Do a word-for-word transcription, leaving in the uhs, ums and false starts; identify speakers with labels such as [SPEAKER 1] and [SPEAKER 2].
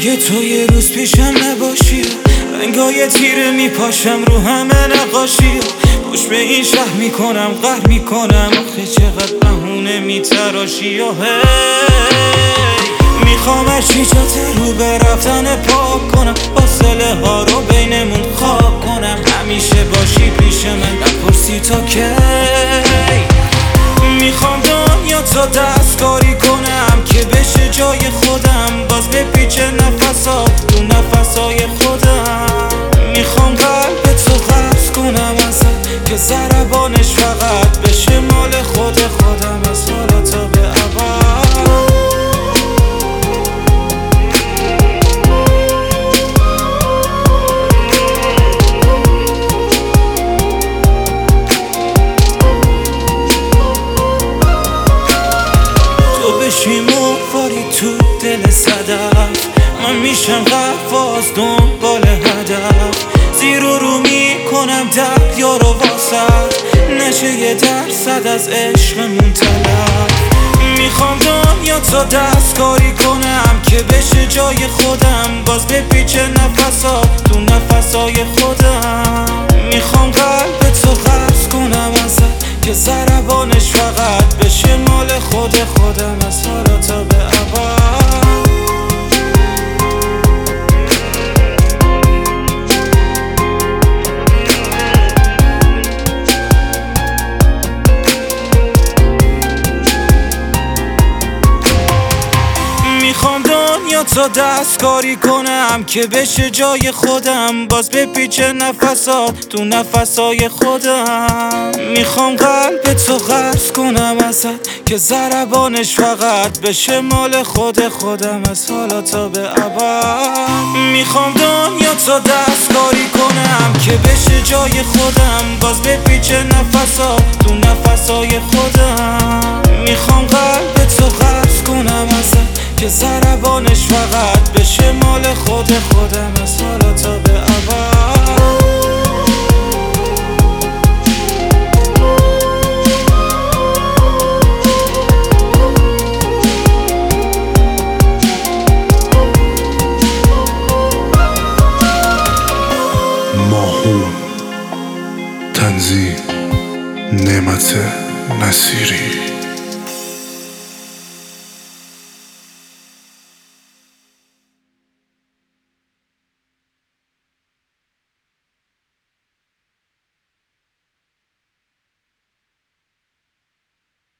[SPEAKER 1] اگه تو یه روز پیشم نباشی، رنگای تیره میپاشم رو همه نقاشی. خوش به این شهر میکنم قهر میکنم، آخه چقدر بهونه میتراشی. و هی میخوام هرچی جات رو به رفتن پاک کنم، فاصله ها رو بینمون خواب کنم. همیشه باشی پیش من، نپرسی تا کی. میخوام دنیا تا دستکاری کنم که بشه جای خودم، باز بپیچه نفسا تو نفسای خودم. میخوام قلب تو قبض کنم ازت که ضربانش فقط بشه مال خود خودم، از حالا تا به ابد. موفاری تو دل صدف، من میشم غواص دنبال هدف. زیر و رو میکنم دریا رو واسط، نشه یه درصد از عشقمون تلف. میخوام دنیا تا دستکاری کنم که بشه جای خودم، باز بپیچه نفسا تو نفسای خودم. میخوام قلب تو قبض کنم ازت که ضربانش فقط بشه مال خود خودم، از حالا تا به ابد. میخوام دنیا تا دستکاری کنم که بشه جای خودم، باز بپیچه نفسات تو نفسای خودم. میخوام قلب تو قبض کنم ازت که ضربانش فقط بشه مال خود خودم، از حالا تا به ابد. میخوام دنیا تا دستکاری کنم که بشه جای خودم، باز بپیچه نفسات تو نفسای خودم. میخوام قلب تو قبض کنم ازت که ضربانش فقط بشه مال خود خودم، از حالا تا به ابد.
[SPEAKER 2] ماهون تنظیم نعمت نصیری.